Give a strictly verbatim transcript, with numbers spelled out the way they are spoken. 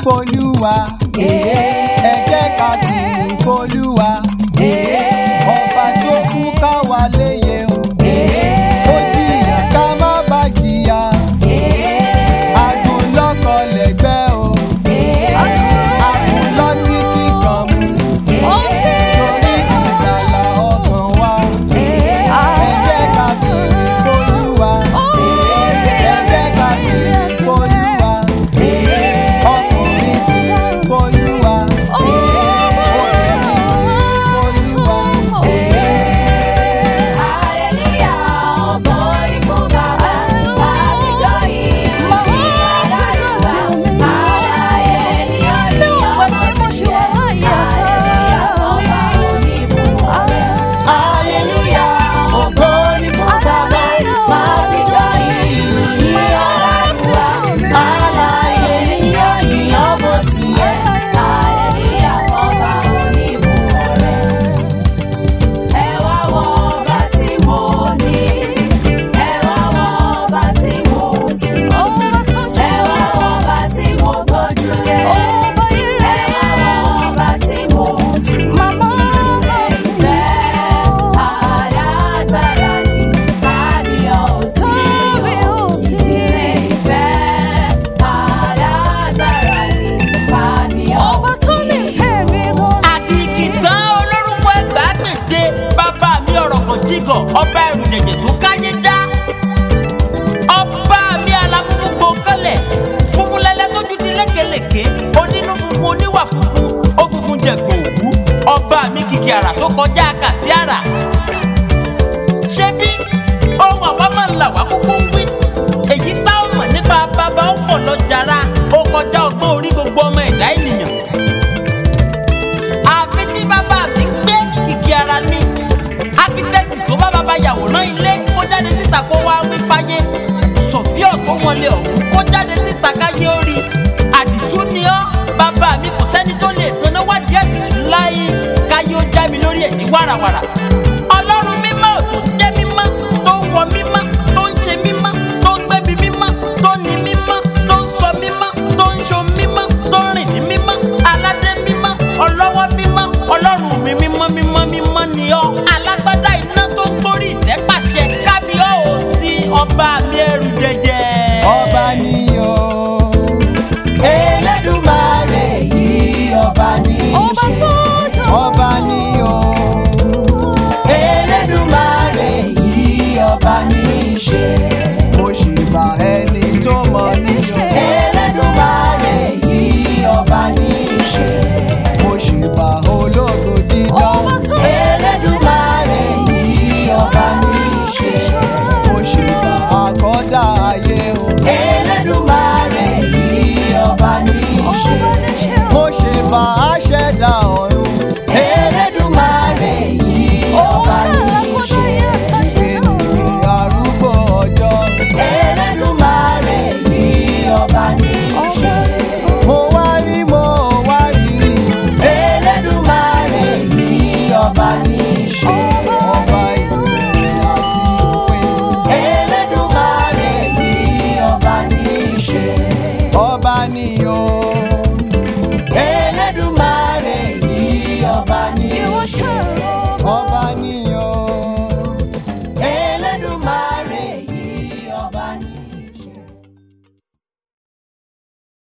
f'Olúwa. Ẹ jẹ́ ká fìyìn f'Olúwa. Ọba tó kú ká wá léyè o. Ó jìyà ká má bá jìyà. Agúnlọ́kọ lẹ̀gbẹ́ o. Agúnlọ́tí kíkan mu. Torí ìgbàlà ọkàn wa. Ẹ jẹ́ ká fìyìn f'Olúwa. Ẹ jẹ́ ká fìyìn f'Olúwa. Ọkùnrin fìyìn f'Olúwa. Obìnrin fìyìn f'Olúwa. Ọba ẹrù jẹ̀jẹ̀ tó káyé já. Ọba mi aláfúnfún gbòǹkọ́lẹ̀. Funfun lẹ́lẹ́ tójú ti lékelèké. Onínú funfun oníwà funfun. Ó funfun jẹ̀gbọ̀n òwú. Ọba mi kìkì àrà tó kọjá kàsí àrà. Ṣé bí ohun àwa máa ń là wá kúkú ń wí? Èyí tá ò mọ̀ nípa bàbá ó pọ̀ lọ jàrá. Ó kọjá ọgbọ́n orí gbogbo ọmọ ẹ̀dá ènìyàn. Àfi tí bàbá mi gbé kìkì àrà ni. Akítẹ́tì tó bá bàbá yàwòrán ilé kó jáde síta kó wá wí fáyé. Sọ̀fíọ̀ tó wọlé ọ̀hún kó jáde síta káyé orí. Àdìtú ni ọ́ bàbá mi, kò sẹ́ni tó lè tanná wádìí àdìtú láyé. Káyé ó já mi lórí ẹ̀ ní wàràwàrà. Ọlọ́run mímọ́ tó ń jẹ́ mímọ́, tó ń wọ mímọ́, tó ń ṣe mímọ́, tó ń gbébi mímọ́, tó ní mímọ́, tó ń sọ mímọ́, tó ń ṣo mímọ́, tó ń rìn ní mímọ́, aládé mímọ́, ọlọ́wọ́ mímọ́, ọlọ́run mi mímọ́ mímọ́ mímọ́ ni ọ́. Alágbádá iná tó ń gbórí ìtẹ́ pàṣẹ. Kábíyọ̀ ò sí ọba